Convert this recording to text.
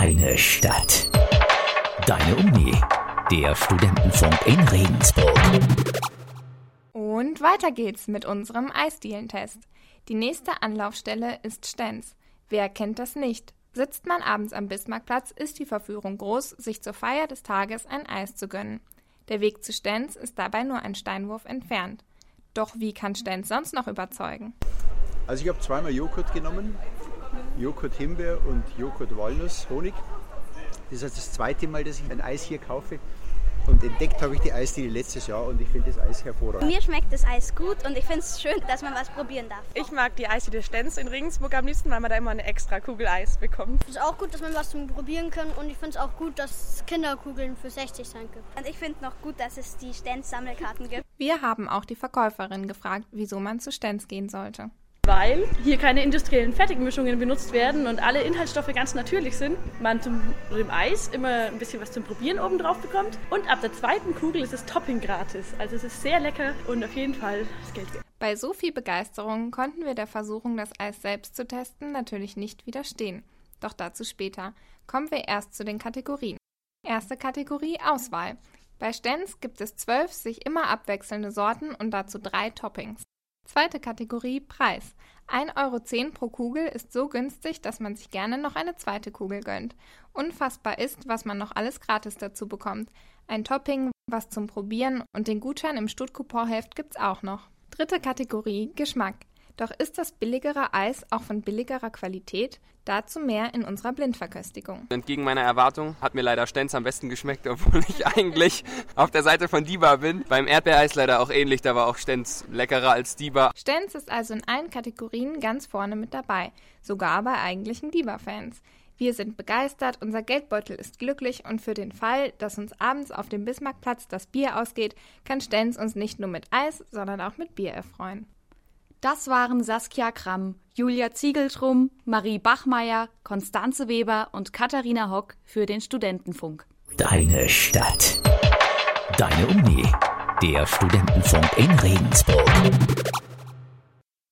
Deine Stadt. Deine Uni. Der Studentenfunk in Regensburg. Und weiter geht's mit unserem Eisdielentest. Die nächste Anlaufstelle ist Stenz. Wer kennt das nicht? Sitzt man abends am Bismarckplatz, ist die Verführung groß, sich zur Feier des Tages ein Eis zu gönnen. Der Weg zu Stenz ist dabei nur ein Steinwurf entfernt. Doch wie kann Stenz sonst noch überzeugen? Also ich habe zweimal Joghurt genommen, Joghurt Himbeer und Joghurt Walnuss Honig. Das ist das zweite Mal, dass ich ein Eis hier kaufe. Und entdeckt habe ich die Eisdiele letztes Jahr und ich finde das Eis hervorragend. Mir schmeckt das Eis gut und ich finde es schön, dass man was probieren darf. Ich mag die Eisdiele Stenz in Regensburg am liebsten, weil man da immer eine extra Kugel Eis bekommt. Es ist auch gut, dass man was zum Probieren kann und ich finde es auch gut, dass es Kinderkugeln für 60 Cent gibt. Und ich finde noch gut, dass es die Stenz-Sammelkarten gibt. Wir haben auch die Verkäuferin gefragt, wieso man zu Stenz gehen sollte. Weil hier keine industriellen Fertigmischungen benutzt werden und alle Inhaltsstoffe ganz natürlich sind. Man zum dem Eis immer ein bisschen was zum Probieren oben drauf bekommt. Und ab der zweiten Kugel ist das Topping gratis. Also es ist sehr lecker und auf jeden Fall das Geld wert. Bei so viel Begeisterung konnten wir der Versuchung, das Eis selbst zu testen, natürlich nicht widerstehen. Doch dazu später. Kommen wir erst zu den Kategorien. Erste Kategorie: Auswahl. Bei Stenz gibt es 12 sich immer abwechselnde Sorten und dazu 3 Toppings. Zweite Kategorie: Preis. 1,10 € pro Kugel ist so günstig, dass man sich gerne noch eine zweite Kugel gönnt. Unfassbar ist, was man noch alles gratis dazu bekommt. Ein Topping, was zum Probieren und den Gutschein im Stutt-Couponheft gibt's auch noch. Dritte Kategorie: Geschmack. Doch ist das billigere Eis auch von billigerer Qualität? Dazu mehr in unserer Blindverköstigung. Entgegen meiner Erwartung hat mir leider Stenz am besten geschmeckt, obwohl ich eigentlich auf der Seite von Diba bin. Beim Erdbeereis leider auch ähnlich, da war auch Stenz leckerer als Diba. Stenz ist also in allen Kategorien ganz vorne mit dabei, sogar bei eigentlichen Diba-Fans. Wir sind begeistert, unser Geldbeutel ist glücklich und für den Fall, dass uns abends auf dem Bismarckplatz das Bier ausgeht, kann Stenz uns nicht nur mit Eis, sondern auch mit Bier erfreuen. Das waren Saskia Kramm, Julia Ziegeltrum, Marie Bachmeier, Konstanze Weber und Katharina Hock für den Studentenfunk. Deine Stadt. Deine Uni. Der Studentenfunk in Regensburg.